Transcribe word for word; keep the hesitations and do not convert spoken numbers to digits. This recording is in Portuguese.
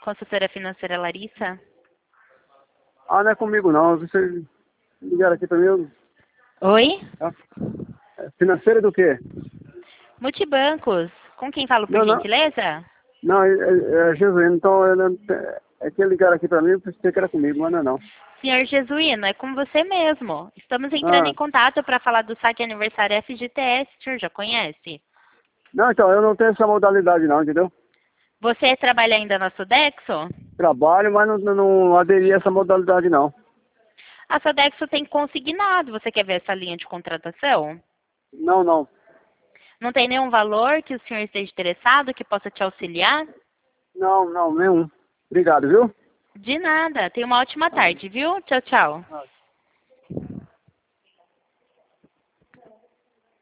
consultora financeira Larissa. Ah, não é comigo não. Vocês ligaram aqui pra mim. Eu... Oi? Ah, é financeira do quê? Multibancos. Com quem falo, por Não, não. gentileza? Não, é, é, é Jesuíno. Então, eu não, é que ligaram aqui pra mim, eu pensei que era comigo, mas não é não. Senhor Jesuíno, é com você mesmo. Estamos entrando Ah, em contato para falar do saque aniversário F G T S. O senhor já conhece? não, então, eu não tenho essa modalidade não, entendeu? Você trabalha ainda na Sodexo? Trabalho, mas não, não, não aderi a essa modalidade não. A Sodexo tem consignado. Você quer ver essa linha de contratação? Não, não. Não tem nenhum valor que o senhor esteja interessado, que possa te auxiliar? Não, não, nenhum. Obrigado, viu? De nada. Tenha uma ótima tarde, viu? Tchau, tchau. Ah.